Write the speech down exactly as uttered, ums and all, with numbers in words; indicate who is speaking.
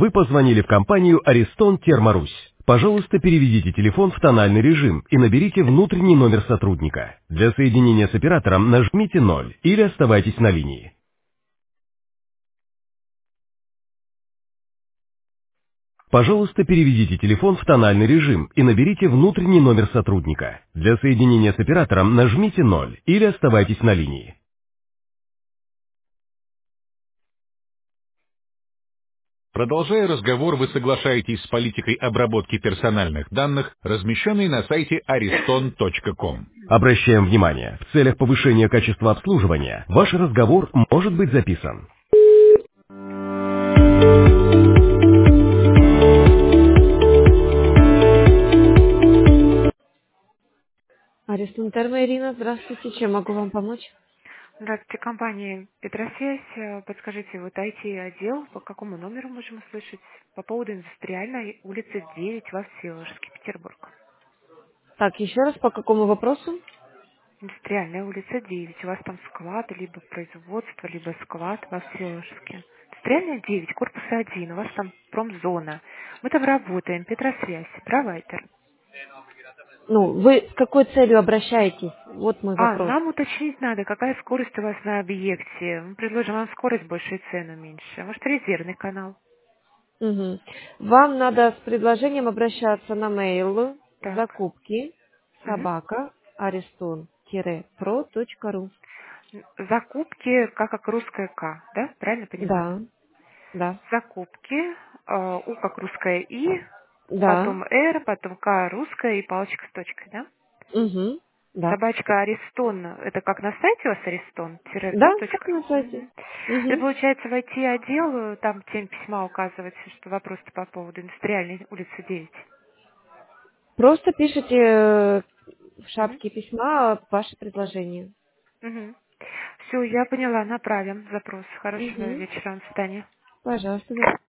Speaker 1: Вы позвонили в компанию «Аристон Терморусь». Пожалуйста, переведите телефон в тональный режим и наберите внутренний номер сотрудника. Для соединения с оператором нажмите ноль или оставайтесь на линии. Пожалуйста, переведите телефон в тональный режим и наберите внутренний номер сотрудника. Для соединения с оператором нажмите ноль или оставайтесь на линии. Продолжая разговор, вы соглашаетесь с политикой обработки персональных данных, размещенной на сайте ariston точка com. Обращаем внимание, в целях повышения качества обслуживания ваш разговор может быть записан. Аристон Термо, Ирина, здравствуйте. Чем могу вам помочь?
Speaker 2: Здравствуйте, компания Петросвязь. Э, Подскажите, вот ай ти-отдел, по какому номеру можем услышать? По поводу индустриальной улицы девять во Всеволожске, Петербург.
Speaker 1: Так, еще раз, по какому вопросу?
Speaker 2: Индустриальная улица девять. У вас там склад, либо производство, либо склад во Всеволожске. Индустриальная девять, корпус один. У вас там промзона. Мы там работаем. Петросвязь, провайдер.
Speaker 1: Ну, вы с какой целью обращаетесь? Вот мой
Speaker 2: А,
Speaker 1: вопрос.
Speaker 2: нам уточнить надо, какая скорость у вас на объекте. Мы предложим вам скорость больше и цену меньше. Может, резервный канал?
Speaker 1: Мгм. Вам надо с предложением обращаться на mail
Speaker 2: Так.
Speaker 1: закупки
Speaker 2: Мгм.
Speaker 1: собака ariston-pro точка ру.
Speaker 2: Закупки К как русская К, да? Правильно понимаю?
Speaker 1: Да, да,
Speaker 2: Закупки, э, У как русская И,
Speaker 1: да,
Speaker 2: потом Р, потом К русская и палочка с точкой, да?
Speaker 1: угу, да.
Speaker 2: Собачка Аристон, это как на сайте у вас Аристон? Тире,
Speaker 1: Да,
Speaker 2: да,
Speaker 1: как
Speaker 2: точка?
Speaker 1: на сайте.
Speaker 2: Мгм. Это
Speaker 1: Угу.
Speaker 2: получается в ай ти-отдел, там тень письма указывается, что вопрос по поводу индустриальной улицы девять.
Speaker 1: Просто пишите э, в
Speaker 2: Угу.
Speaker 1: шапке письма ваше предложение.
Speaker 2: Угу. Все, я поняла, направим запрос. Хорошего
Speaker 1: Угу.
Speaker 2: вечера, до свидания.
Speaker 1: Пожалуйста,